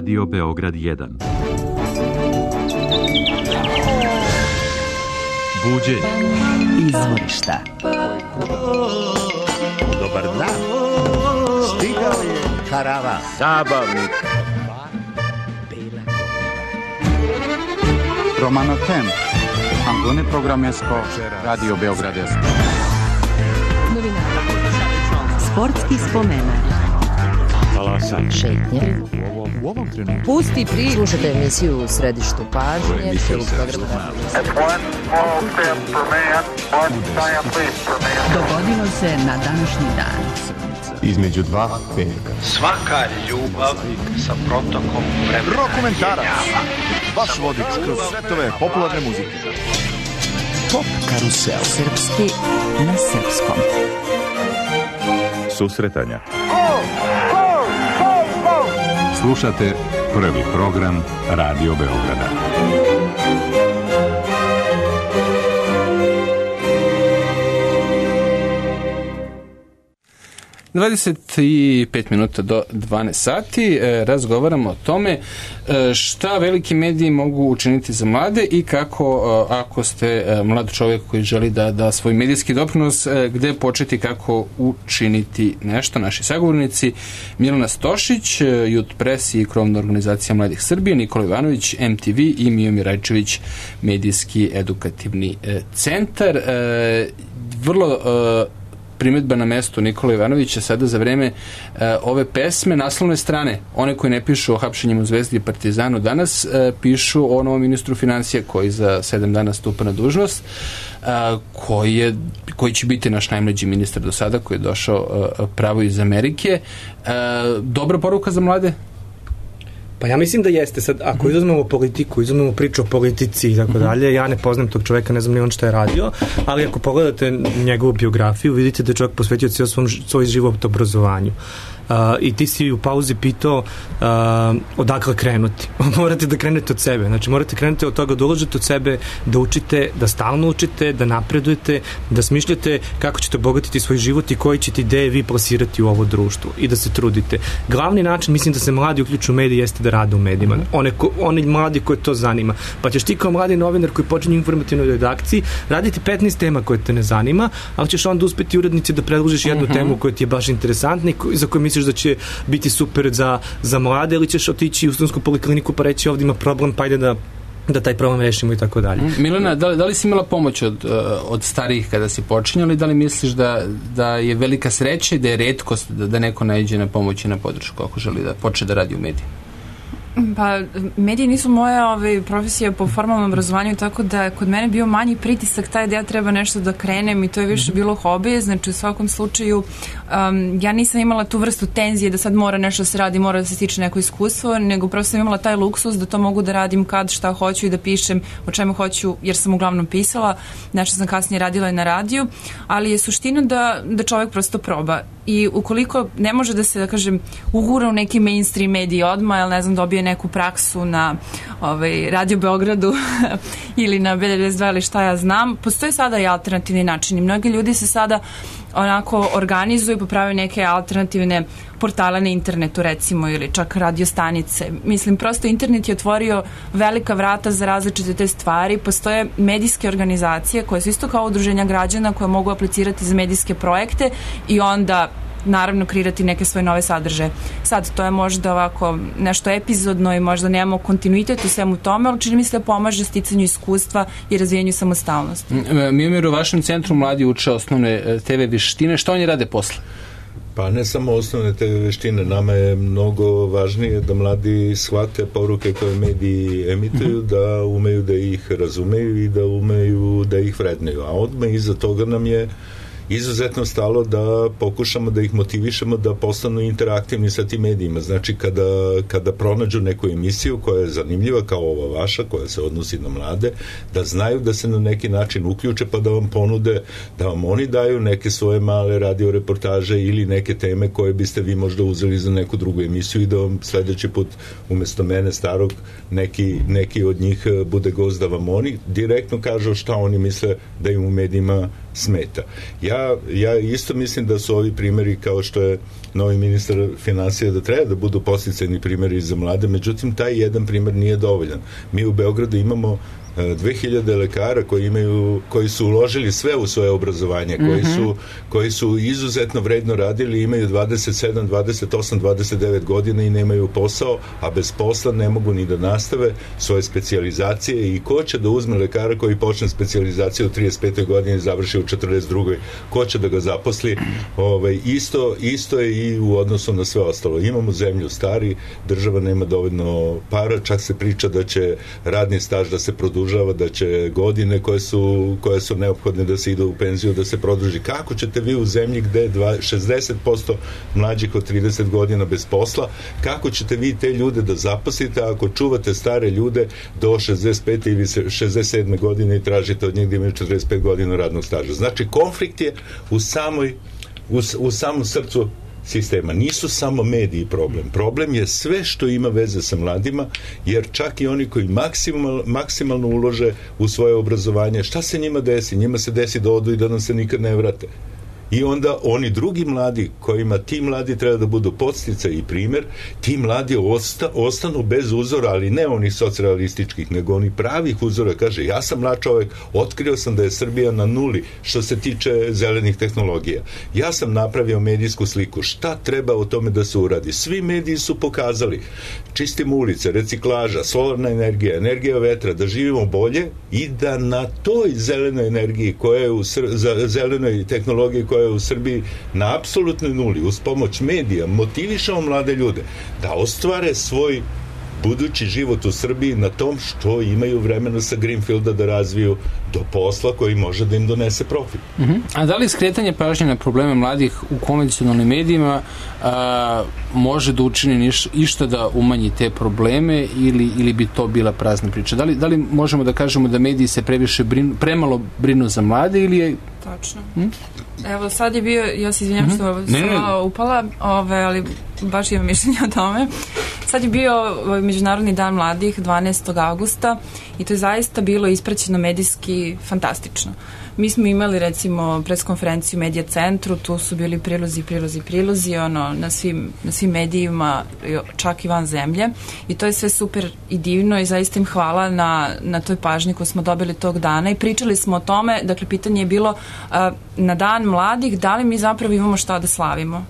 Radio Beograd 1. Buđenje. Izvorišta. Dobar dan. Stigao je karavan. Zabavnik. Romano Tem. Antone Programesko. Radio Beograd 1. Sportski spomenak. Talasanje. Šetnje. U ovom trenutku. Pusti priču. Slušajte emisiju u središtu pažnje. Dogodilo se na današnji dan. Između dva petka. Svaka ljubav sa protokom vremena. Rokomentarac. Vaš vodič kroz svetove popularne muzike. Pop karusel. Srpski na srpskom. Susretanja. Slušate prvi program Radio Beograda. (25 do 12 sati). Razgovaramo o tome šta veliki mediji mogu učiniti za mlade i kako, ako ste mlad čovjek koji želi da svoj medijski doprinos, gde početi, kako učiniti nešto. Naši sagovornici Milena Stošić, Youth Press i krovna organizacija Mladih Srbije, Nikola Ivanović, MTV i Miomir Rajčević, medijski edukativni centar. Vrlo primjedba na mestu Nikola Ivanovića sada za vreme ove pesme. Naslovne strane, one koji ne pišu o hapšenjima u Zvezdi i Partizanu danas, pišu o novom ministru financija koji za 7 dana stupa na dužnost, koji će biti naš najmlađi ministar do sada, koji je došao pravo iz Amerike. Dobra poruka za mlade? Pa ja mislim da jeste. Sad, ako izuzmemo politiku, izuzmemo priču o politici i tako dalje, ja ne poznam tog čoveka, ne znam ni on šta je radio, ali ako pogledate njegovu biografiju, vidite da je čovjek posvetio svoj život obrazovanju. I ti si u pauzi pitao odakle krenuti. Morate da krenete od sebe. Znači, morate krenuti od toga da ulažete od sebe, da učite, da stalno učite, da napredujete, da smišljate kako ćete obogatiti svoj život i koji ćete ideje vi plasirati u ovo društvo i da se trudite. Glavni način, mislim da se mladi uključu u mediji, jeste da rade u medijima. Oni mladi koje to zanima. Pa ćeš ti kao mladi novinar koji počinje u informativnoj redakciji raditi 15 tema koje te ne zanima, ali ćeš onda uspeti urednici da predložiš jednu temu koja ti je baš interesantna i za koju misliš da će biti super za mlade, ili ćeš otići u studentsku polikliniku pa reći ovdje ima problem, pa ajde da taj problem rešimo i tako dalje. Milena, da li si imala pomoć od starijih kada si počinjala i da li misliš da je velika sreća i da je retkost da neko naiđe na pomoć i na podršku ako želi da počne da radi u mediji? Pa, mediji nisu moja profesija po formalnom obrazovanju, tako da kod mene bio manji pritisak taj da ja treba nešto da krenem i to je više bilo hobi. Znači, u svakom slučaju ja nisam imala tu vrstu tenzije da sad mora nešto se radi, mora da se stiče neko iskustvo, nego prosto sam imala taj luksus da to mogu da radim kad, šta hoću i da pišem o čemu hoću, jer sam uglavnom pisala, nešto sam kasnije radila i na radiju, ali je suština da čovjek prosto proba. I ukoliko ne može da se, da kažem, ugura u neki mainstream mediji odmah, ili ne znam, dobije neku praksu na Radio Beogradu ili na B92 ili šta ja znam, postoje sada i alternativni načini. Mnogi ljudi se sada onako organizuju i popravaju neke alternativne portale na internetu, recimo, ili čak radio stanice. Mislim, prosto internet je otvorio velika vrata za različite te stvari. Postoje medijske organizacije koje su isto kao udruženja građana koje mogu aplicirati za medijske projekte i onda naravno kreirati neke svoje nove sadržaje. Sad, to je možda ovako nešto epizodno i možda nemamo kontinuitet u svemu tome, ali čini mi se da pomaže sticanju iskustva i razvijanju samostalnosti. Miomir, u vašem centru mladi uče osnovne TV veštine. Šta oni rade posle? Pa ne samo osnovne te veštine, nama je mnogo važnije da mladi shvate poruke koje mediji emituju, da umeju da ih razumeju i da umeju da ih vrednuju. A odmah iza toga nam je izuzetno stalo da pokušamo da ih motivišemo da postanu interaktivni sa tim medijima. Znači, kada pronađu neku emisiju koja je zanimljiva, kao ova vaša, koja se odnosi na mlade, da znaju da se na neki način uključe, pa da vam ponude, da vam oni daju neke svoje male radio reportaže ili neke teme koje biste vi možda uzeli za neku drugu emisiju i da vam sledeći put umesto mene starog neki od njih bude gost, da vam oni direktno kažu šta oni misle da im u medijima smeta. Ja isto mislim da su ovi primjeri kao što je novi ministar finansija da treba da budu podsticajni primjeri za mlade, međutim taj jedan primjer nije dovoljan. Mi u Beogradu imamo 2000 lekara koji su uložili sve u svoje obrazovanje, koji su izuzetno vredno radili, imaju 27, 28, 29 godina i nemaju posao, a bez posla ne mogu ni da nastave svoje specijalizacije. I ko će da uzme lekara koji počne specijalizaciju u 35. godini i završi u 42. Ko će da ga zaposli? Isto je i u odnosu na sve ostalo. Imamo zemlju stari, država nema dovoljno para, čak se priča da će radni staž da se produžava, da će godine koje su neophodne da se ide u penziju da se produži. Kako ćete vi u zemlji gde je 60% mlađih od 30 godina bez posla, kako ćete vi te ljude da zaposlite ako čuvate stare ljude do 65. ili 67. godine i tražite od njih da imaju 45 godina radnog staža? Znači, konflikt je u samom srcu sistema. Nisu samo mediji problem. Problem je sve što ima veze sa mladima, jer čak i oni koji maksimalno ulože u svoje obrazovanje, šta se njima desi? Njima se desi da odu i da nam se nikad ne vrate. I onda oni drugi mladi, kojima ti mladi treba da budu podsticaj i primjer, ti mladi ostanu bez uzora, ali ne onih socrealističkih, nego onih pravih uzora. Kaže, ja sam mlad čovjek, otkrio sam da je Srbija na nuli što se tiče zelenih tehnologija. Ja sam napravio medijsku sliku. Šta treba o tome da se uradi? Svi mediji su pokazali. Čistimo ulice, reciklaža, solarna energija, energija vetra, da živimo bolje i da na toj zelenoj energiji koja je zelenoj tehnologiji koja je u Srbiji na apsolutnoj nuli, uz pomoć medija, motivišemo mlade ljude da ostvare svoj budući život u Srbiji na tom što imaju vremena sa Greenfielda da razviju do posla koji može da im donese profit. A da li skretanje pažnje na probleme mladih u konvencionalnim medijima može da učini išta da umanji te probleme ili bi to bila prazna priča? Da li možemo da kažemo da mediji se premalo brinu za mlade ili je... Tačno. Evo, sad je bio, ja se izvinjam što sam upala, ali baš imam mišljenje o tome. Sad je bio Međunarodni dan mladih 12. augusta i to je zaista bilo ispraćeno medijski fantastično. Mi smo imali recimo preskonferenciju u Medija centru, tu su bili prilozi na svim medijima, čak i van zemlje, i to je sve super i divno i zaista im hvala na toj pažnji koju smo dobili tog dana i pričali smo o tome. Dakle, pitanje je bilo na dan mladih, da li mi zapravo imamo šta da slavimo?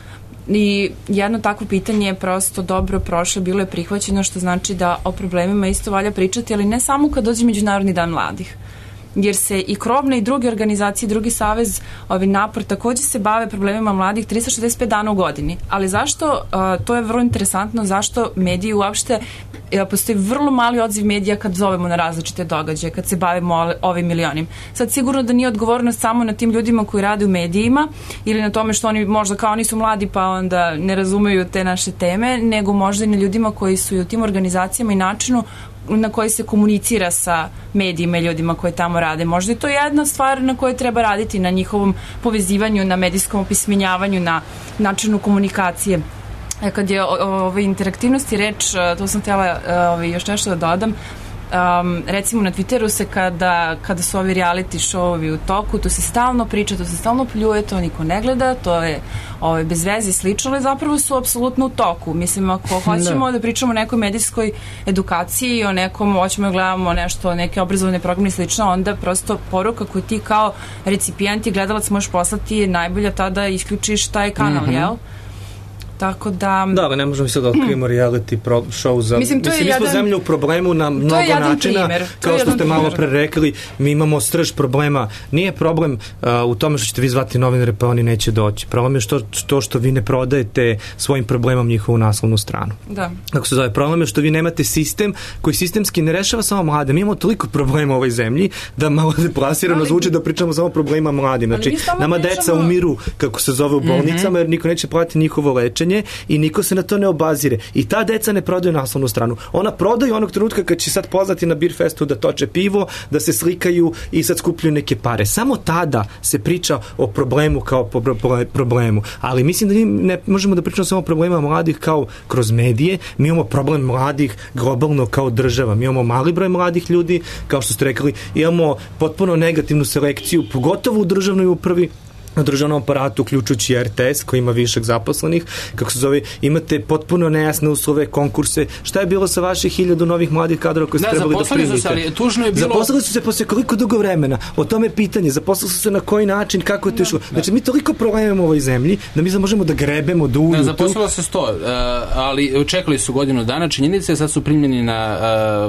I jedno takvo pitanje je prosto dobro prošlo, bilo je prihvaćeno, što znači da o problemima isto valja pričati, ali ne samo kad dođe Međunarodni dan mladih, jer se i krovne i druge organizacije, drugi savez, napor takođe se bave problemima mladih 365 dana u godini. Ali zašto, to je vrlo interesantno, zašto mediji uopšte, postoji vrlo mali odziv medija kad zovemo na različite događaje, kad se bavimo ovim ili onim. Sad sigurno da nije odgovornost samo na tim ljudima koji rade u medijima ili na tome što oni možda kao oni su mladi pa onda ne razumeju te naše teme, nego možda i na ljudima koji su i u tim organizacijama i načinu na koji se komunicira sa medijima i ljudima koji tamo rade. Možda je to jedna stvar na kojoj treba raditi, na njihovom povezivanju, na medijskom opismenjavanju, na načinu komunikacije. Kad je o interaktivnosti reč, to sam htjela još nešto da dodam. Recimo na Twitteru se kada su ovi reality showovi u toku, to se stalno priča, to se stalno pljuje, to niko ne gleda, to je bez veze i slično, ali zapravo su apsolutno u toku. Mislim, ako hoćemo da pričamo o nekoj medijskoj edukaciji, o nekom, hoćemo da gledamo nešto, neke obrazovne programe i slično, onda prosto poruka koju ti kao recipijent i gledalac možeš poslati je najbolja tada isključiš taj kanal, jel? Tako da... Da, ne možemo sad da otkrijemo reality show za... Mislim, mi smo zemlja u problemu na mnogo načina. Kao što ste malo pre rekli, mi imamo srž problema. Nije problem u tome što ćete vi zvati novinare pa oni neće doći. Problem je što vi ne prodajete svojim problemom njihovu naslovnu stranu. Da. Kako se zove, problem je što vi nemate sistem koji sistemski ne rešava samo mlade. Mi imamo toliko problema u ovoj zemlji da malo deplasirano zvuči da pričamo samo o problema mladim. Znači, nama deca umiru, kako se zove, u bolnicama jer niko neće platiti njihovo lečenje. pitanje i niko se na to ne obazire. I ta deca ne prodaju naslovnu stranu. Ona prodaju onog trenutka kad će sad poznati na Beer Festu da toče pivo, da se slikaju i sad skupljaju neke pare. Samo tada se priča o problemu kao problemu. Ali mislim da ne možemo da pričamo samo o problema mladih kao kroz medije. Mi imamo problem mladih globalno kao država. Mi imamo mali broj mladih ljudi, kao što ste rekli, imamo potpuno negativnu selekciju, pogotovo u državnoj upravi, na državnom aparatu, uključujući RTS koji ima višak zaposlenih, kako se zove, imate potpuno nejasne uslove, konkurse. Šta je bilo sa vaših 1000 novih mladih kadrova koji ste trebali da primite? Zaposlili su se, ali tužno je bilo... Zaposlili su se posle koliko dugo vremena? O tome je pitanje. Zaposlili su se na koji način, kako je to išlo? Znači, mi toliko problema u ovoj zemlji da mi možemo da grebemo, da uju. Zaposlilo se 100, ali čekali su godinu dana, činjenice, sad su primljeni na...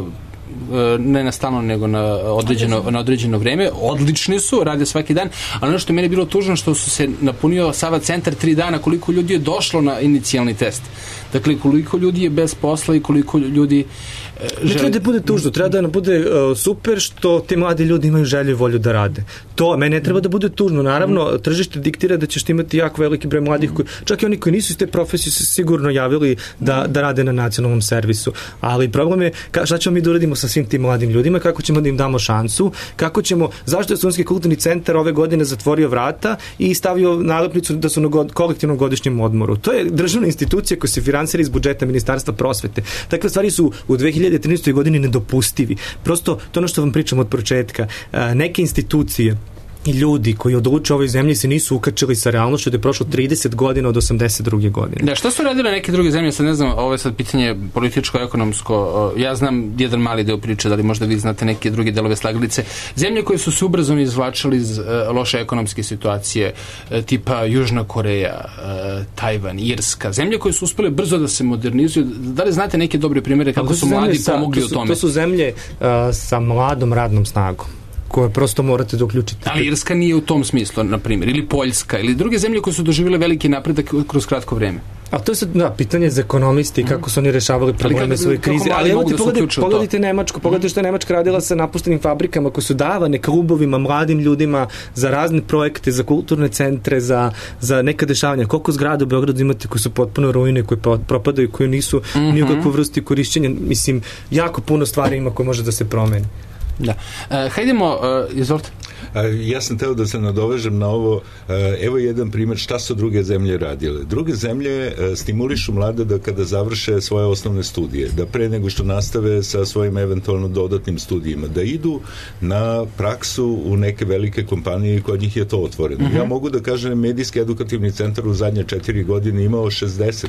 ne na stalno, nego na određeno vreme. Odlični su, rade svaki dan, ali ono što je meni bilo tužno što su se napunio Sava centar 3 dana, koliko ljudi je došlo na inicijalni test. Dakle, koliko ljudi je bez posla i koliko ljudi ne treba da bude tužno, treba da nam bude super što ti mladi ljudi imaju želju i volju da rade. To, mene ne treba da bude tužno. Naravno, tržište diktira da ćeš imati jako veliki broj mladih koji, čak i oni koji nisu iz te profesije se sigurno javili da rade na nacionalnom servisu. Ali problem je šta ćemo mi da uradimo sa svim tim mladim ljudima, kako ćemo da im damo šansu, zašto je Studentski kulturni centar ove godine zatvorio vrata i stavio nalepnicu da su na kolektivnom godišnjem odmoru. To je državna institucija koja se finansira iz budžeta Ministarstva prosvete. Takve stvari su u 2013. godini nedopustivi. Prosto, to ono što vam pričam od početka, neke institucije i ljudi koji odlučuju ovoj zemlji se nisu ukačili sa realnošću da je prošlo 30 godina od 82. godine. Da, šta su radile neke druge zemlje? Sad ne znam, ovo je sad pitanje političko-ekonomsko. Ja znam jedan mali deo priče, da li možda vi znate neke druge delove slagalice. Zemlje koje su se ubrzano izvlačili iz loše ekonomske situacije, tipa Južna Koreja, Tajvan, Irska. Zemlje koje su uspele brzo da se modernizuju. Da li znate neke dobre primjere kako su mladi pomogli u tome? To su zemlje sa mladom radnom snagom koje prosto morate da uključite. Ali Irska nije u tom smislu, na primjer, ili Poljska, ili druge zemlje koje su doživjele veliki napredak kroz kratko vreme. A to je sad pitanje za ekonomisti, kako su oni rešavali probleme svoje krize. Ali evo ti pogledajte Nemačku, pogledajte što je Nemačka radila sa napuštenim fabrikama koje su davane klubovima, mladim ljudima za razne projekte, za kulturne centre, za neka dešavanja. Koliko zgrada u Beogradu imate koje su potpuno ruine, koje propadaju, koje nisu ni u kakvu vrsti korišćenja. Mislim, jako puno stvari ima koje može da se promeni. Da. Hajdemo, izvolite. Ja sam teo da se nadovežem na ovo. Evo jedan primjer šta su druge zemlje radile. Druge zemlje stimulišu mlade da kada završe svoje osnovne studije, da pre nego što nastave sa svojim eventualno dodatnim studijima, da idu na praksu u neke velike kompanije i kod njih je to otvoreno. Ja mogu da kažem, Medijski edukativni centar u zadnje 4 godine imao 60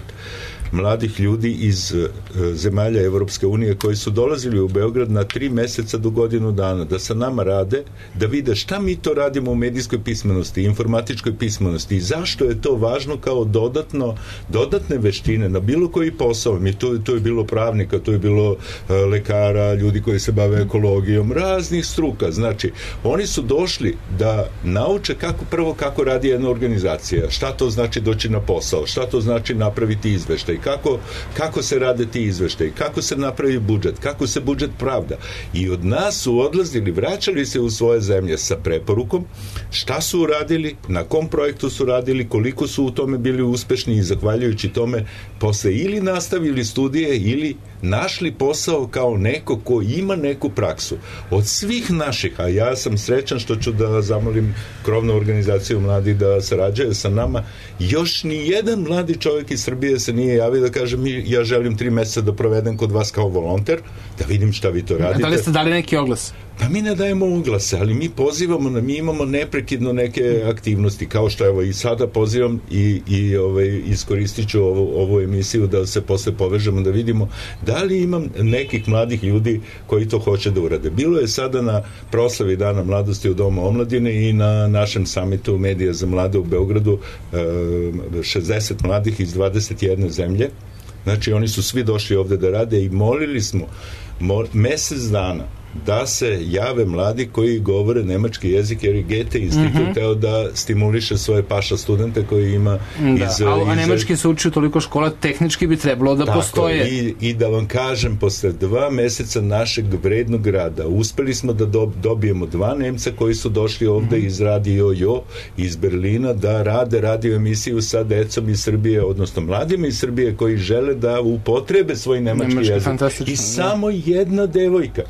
mladih ljudi iz zemalja Evropske unije koji su dolazili u Beograd na 3 meseca do godinu dana, da sa nama rade, da vide šta mi to radimo u medijskoj pismenosti, informatičkoj pismenosti i zašto je to važno kao dodatne veštine na bilo koji posao. To je bilo pravnika, to je bilo lekara, ljudi koji se bave ekologijom, raznih struka. Znači, oni su došli da nauče kako radi jedna organizacija, šta to znači doći na posao, šta to znači napraviti izveštaj, kako se rade ti izveštaj, kako se napravi budžet, kako se budžet pravda. I od nas su odlazili, vraćali se u svoje zemlje sa preporukom šta su uradili, na kom projektu su radili, koliko su u tome bili uspešni i zahvaljujući tome posle ili nastavili studije ili našli posao kao neko ko ima neku praksu. Od svih naših, a ja sam srećan što ću da zamolim krovnu organizaciju mladih da sarađuje sa nama, još ni jedan mladi čovjek iz Srbije se nije javio da kaže ja želim 3 meseca da provedem kod vas kao volonter, da vidim šta vi to radite. Da li ste dali neki oglas? Pa mi ne dajemo oglase, ali mi pozivamo, mi imamo neprekidno neke aktivnosti, kao što evo i sada pozivam i iskoristit ću ovu emisiju da se posle povežemo, da vidimo da li imam nekih mladih ljudi koji to hoće da urade. Bilo je sada na proslavi Dana mladosti u Domu omladine i na našem samitu Medija za mlade u Beogradu 60 mladih iz 21 zemlje. Znači, oni su svi došli ovde da rade i molili smo mesec dana da se jave mladi koji govore nemački jezik, jer je Goethe institut teo da stimuliše svoje paša studente koji ima a nemački se uči u toliko škola, tehnički bi trebalo da postoje. I da vam kažem, posle 2 meseca našeg vrednog rada uspeli smo da dobijemo 2 Nemca koji su došli ovde iz Radio Jo iz Berlina da rade radio emisiju sa decom iz Srbije, odnosno mladima iz Srbije koji žele da upotrebe svoj nemački jezik. I samo jedna devojka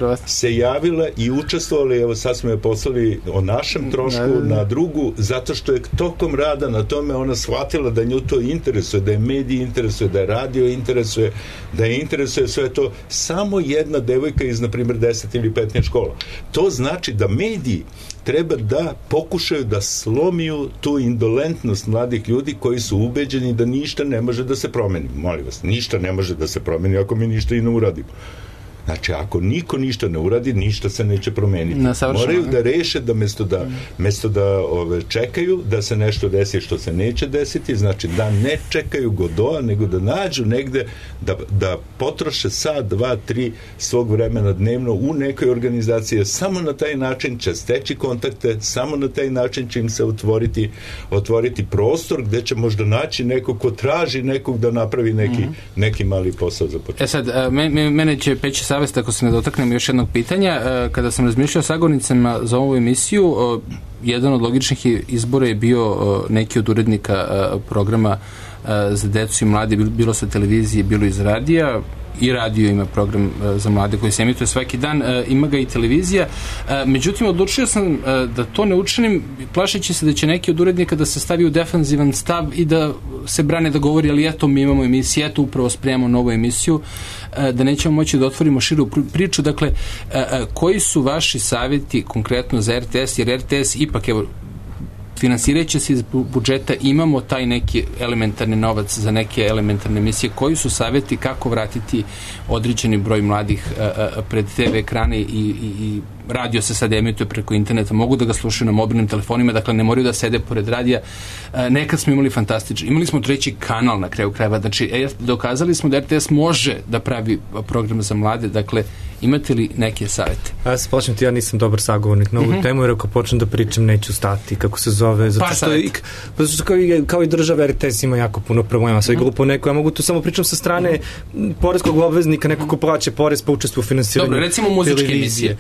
se javila i učestvovala, evo sad smo je poslali o našem trošku na drugu, zato što je tokom rada na tome ona shvatila da nju to interesuje, da je medij interesuje, da je radio interesuje, da je interesuje sve to. Samo jedna devojka iz, na primjer, 10 ili 15 škola. To znači da mediji treba da pokušaju da slomiju tu indolentnost mladih ljudi koji su ubeđeni da ništa ne može da se promeni. Molim vas, ništa ne može da se promeni ako mi ništa i ne uradimo. Znači, ako niko ništa ne uradi, ništa se neće promeniti. Moraju da reše da mesto da čekaju da se nešto desi što se neće desiti, znači da ne čekaju Godoa, nego da nađu negde, da potroše sat, 2, 3 svog vremena dnevno u nekoj organizaciji. Samo na taj način će steći kontakte, samo na taj način će im se otvoriti prostor gde će možda naći nekog ko traži nekog da napravi neki mali posao za početak. Sad, mene će peći savest ako se ne dotaknemo još jednog pitanja. Kada sam razmišljao o sagovornicama za ovu emisiju, jedan od logičnih izbora je bio neki od urednika programa za decu i mlade, bilo sa televizije, bilo iz radija. I radio ima program za mlade koji se emituje svaki dan, ima ga i televizija. Međutim, odlučio sam da to ne učinim, plašeći se da će neki od urednika da se stavi u defanzivan stav i da se brane da govori, ali eto, mi imamo emisiju, eto, upravo spremamo novu emisiju, da nećemo moći da otvorimo širu priču. Dakle, koji su vaši savjeti konkretno za RTS, jer RTS ipak, evo, finansirajući se iz budžeta, imamo taj neki elementarni novac za neke elementarne emisije. Koji su savjeti kako vratiti određeni broj mladih pred TV ekrane i radio se sad emituje preko interneta, mogu da ga slušaju na mobilnim telefonima, dakle ne moraju da sede pored radija. Nekad smo imali imali smo 3. kanal na kraju krajeva, znači dokazali smo da RTS može da pravi program za mlade, dakle imate li neke savjete? Ja se počnem ja nisam dobar sagovornik na ovu temu, jer ako počnem da pričam neću stati, kako se zove, zato što kao i država RTS ima jako puno problema, sve glupo neko, ja mogu tu samo pričam sa strane poreskog obveznika, neko ko plaća porez pa učestvuje u finansiranju. Dobro, recimo muzičke emisije.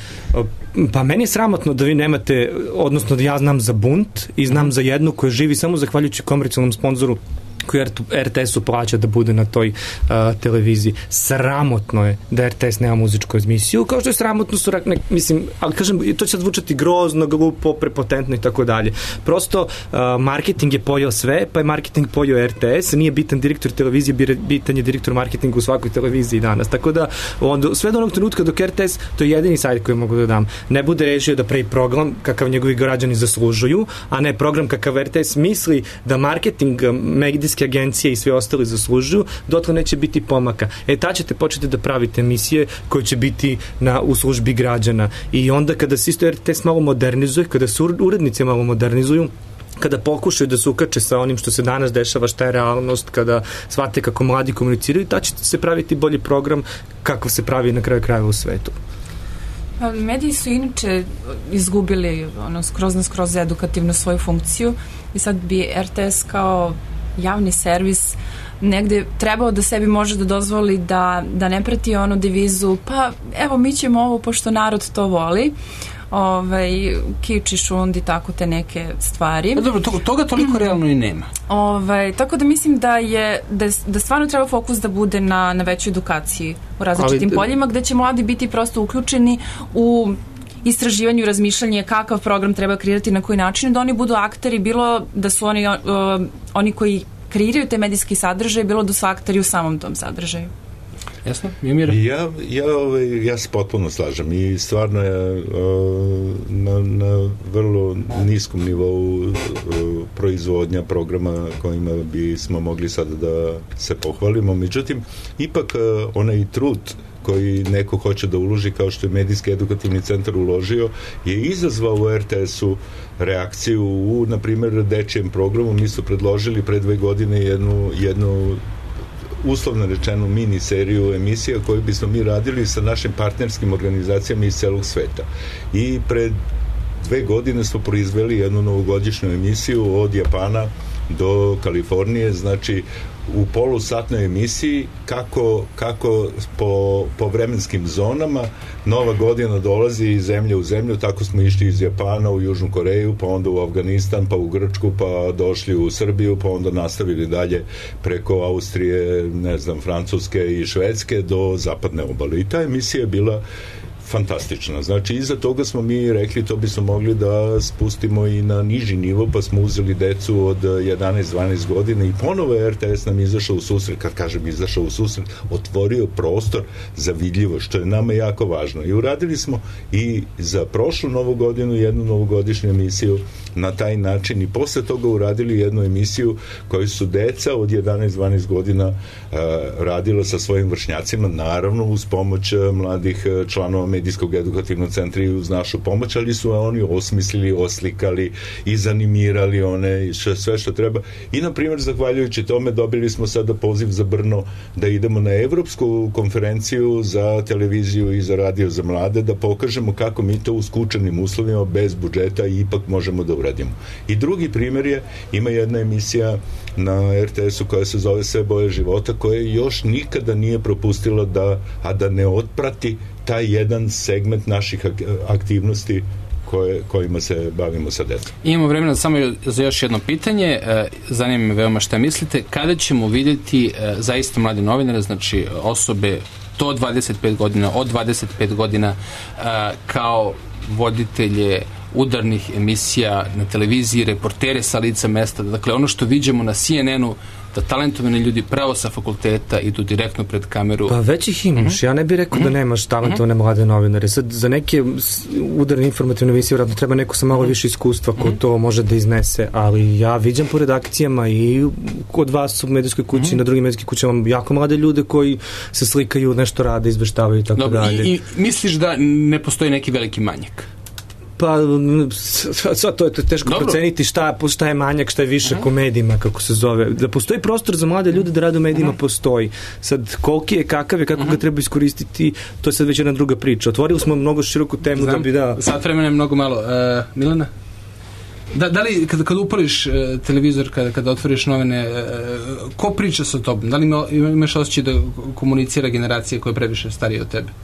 Pa meni je sramotno da vi nemate, odnosno da ja znam za Bunt i znam za jednu koja živi samo zahvaljujući komercijalnom sponzoru koji RTS-u plaća da bude na toj televiziji. Sramotno je da RTS nema muzičku emisiju, kao što je sramotno su, mislim, ali kažem, to će sad zvučati grozno, glupo, prepotentno i tako dalje. Prosto, marketing je pojeo sve, pa je marketing pojeo RTS, nije bitan direktor televizije, bitan je direktor marketinga u svakoj televiziji danas. Tako da, sve do onog trenutka dok RTS, to je jedini sajt koji mogu da dam, ne bude rešio da pravi program kakav njegovi građani zaslužuju, a ne program kakav RTS misli da marketing, medijske agencije i sve ostali zaslužuju, dotle neće biti pomaka. Ta ćete početi da pravite emisije koje će biti u službi građana. I onda kada se isto RTS malo modernizuje, kada se urednici malo modernizuju, kada pokušaju da se ukače sa onim što se danas dešava, šta je realnost, kada shvate kako mladi komuniciraju, da ćete se praviti bolji program kako se pravi na kraju krajeva u svetu. Mediji su inače izgubili skroz edukativnu svoju funkciju i sad bi RTS kao javni servis negde trebao da sebi može da dozvoli da ne prati onu devizu, pa evo mi ćemo ovo pošto narod to voli, kiči, šundi, tako te neke stvari. Dobro, toga toliko realno i nema. Tako da mislim da stvarno treba fokus da bude na većoj edukaciji u različitim poljima, gde će mladi biti prosto uključeni u istraživanju, razmišljanje kakav program treba kreirati, na koji način, da oni budu akteri, bilo da su oni koji kreiraju te medijski sadržaje, bilo da su akteri u samom tom sadržaju. Jasno, Mimir? Ja se potpuno slažem i stvarno je na vrlo niskom nivou proizvodnja programa kojima bismo mogli sada da se pohvalimo. Međutim, ipak onaj trud koji neko hoće da uloži, kao što je Medijski edukativni centar uložio, je izazvao u RTS-u reakciju u, na primjer, dečijem programu. Mi su predložili pre 2 godine jednu uslovno rečeno mini seriju emisija koju bismo mi radili sa našim partnerskim organizacijama iz celog sveta. I pred 2 godine smo proizveli jednu novogodišnju emisiju od Japana do Kalifornije, znači u polusatnoj emisiji kako po vremenskim zonama nova godina dolazi iz zemlje u zemlju. Tako smo išli iz Japana u Južnu Koreju, pa onda u Afganistan, pa u Grčku, pa došli u Srbiju, pa onda nastavili dalje preko Austrije, ne znam, Francuske i Švedske do zapadne obale. I ta emisija je bila fantastična. Znači, iza toga smo mi rekli to bismo mogli da spustimo i na niži nivo, pa smo uzeli decu od 11-12 godina i ponovo je RTS nam izašao u susret, kad kažem izašao u susret, otvorio prostor za vidljivo, što je nama jako važno. I uradili smo i za prošlu novu godinu jednu novogodišnju emisiju na taj način i posle toga uradili jednu emisiju koju su deca od 11-12 godina radila sa svojim vršnjacima, naravno uz pomoć mladih članova medijskog edukativnog centra i uz našu pomoć, ali su oni osmislili, oslikali i zanimirali one sve što treba. I, na primjer, zahvaljujući tome dobili smo sada poziv za Brno da idemo na evropsku konferenciju za televiziju i za radio za mlade, da pokažemo kako mi to u skučenim uslovima, bez budžeta, ipak možemo da uradimo. I drugi primjer je, ima jedna emisija na RTS-u koja se zove Sve boje života, koja još nikada nije propustila da ne otprati taj jedan segment naših aktivnosti kojima se bavimo sa decom. Imamo vremena samo za još jedno pitanje. Zanima me veoma šta mislite. Kada ćemo vidjeti zaista mlade novinare, znači osobe do 25 godina, od 25 godina kao voditelje udarnih emisija na televiziji, reportere sa lica mesta, dakle ono što viđemo na CNN-u, da talentovani ljudi pravo sa fakulteta idu direktno pred kameru. Pa već ih imaš. Ja ne bih rekao da nemaš talentovane mlade novinare. Sad, za neke udarne informativne emisije vjerojatno treba neko sa malo više iskustva ko to može da iznese, ali ja viđam po redakcijama i kod vas u medijskoj kući i na drugim medijskim kućama jako mlade ljude koji se slikaju, nešto rade, izveštavaju i tako dalje. I misliš da ne postoji neki veliki manjak? Pa, to je teško proceniti šta je manjak, šta je višak u medijima, kako se zove. Da postoji prostor za mlade ljude da rade u medijima, postoji. Sad, koliki je, kakav je, kako ga treba iskoristiti, to je sad već jedna druga priča. Otvorili smo mnogo široku temu da bi da... Sad vremena je mnogo malo. Milana? Da li, kada upališ televizor, kada otvoriš novine, ko priča sa tobom? Da li imaš osjećaj da komunicira generacije koje je previše starije od tebe?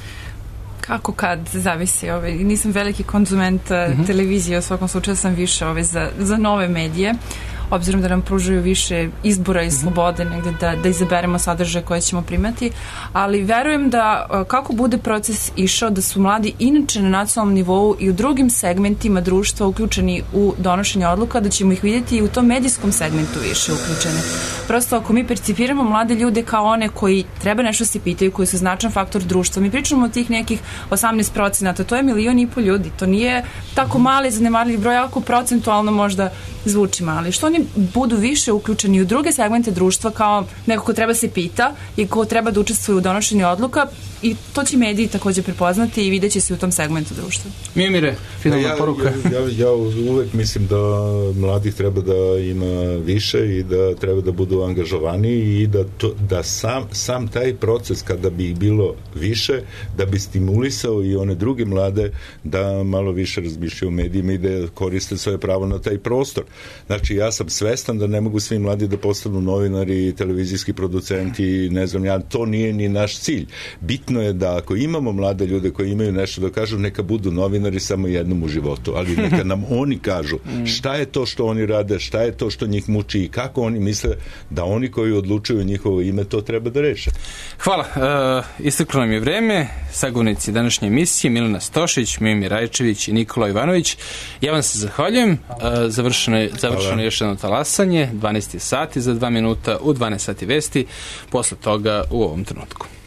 Kako kad, zavisi. Nisam veliki konzument televizije, u svakom slučaju sam više za nove medije, obzirom da nam pružaju više izbora i slobode negde da izaberemo sadržaje koje ćemo primati, ali verujem da kako bude proces išao, da su mladi inače na nacionalnom nivou i u drugim segmentima društva uključeni u donošenje odluka, da ćemo ih vidjeti i u tom medijskom segmentu više uključene. Prosto ako mi percipiramo mlade ljude kao one koji treba nešto se pitaju, koji su značan faktor društva, mi pričamo o tih nekih 18%, to je 1,5 miliona ljudi, to nije tako mali zanemarljiv broj, jako procentualno možda zvuči mali. Što oni budu više uključeni u druge segmente društva kao neko ko treba se pita i ko treba da učestvuje u donošenju odluka, i to će mediji također prepoznati i vidjet će se u tom segmentu društva. Mimire, finalna poruka. Ja uvek mislim da mladih treba da ima više i da treba da budu angažovaniji i da sam taj proces, kada bi ih bilo više, da bi stimulisao i one druge mlade da malo više razmišljaju o medijima i da koriste svoje pravo na taj prostor. Znači, ja sam svestan da ne mogu svi mladi da postanu novinari, televizijski producenti, ne znam ja, to nije ni naš cilj. Bitno je da ako imamo mlade ljude koji imaju nešto da kažu, neka budu novinari samo jednom u životu, ali neka nam oni kažu šta je to što oni rade, šta je to što njih muči i kako oni misle da oni koji odlučuju njihovo ime to treba da reše. Hvala. Isteklo nam je vreme. Sagovornici današnje emisije Milana Stošić, Mimir Rajčević i Nikola Ivanović. Ja vam se zahvaljujem. Završeno je još jedno talasanje. 12 sati za 2 minuta, u 12 sati vesti. Posle toga u ovom trenutku.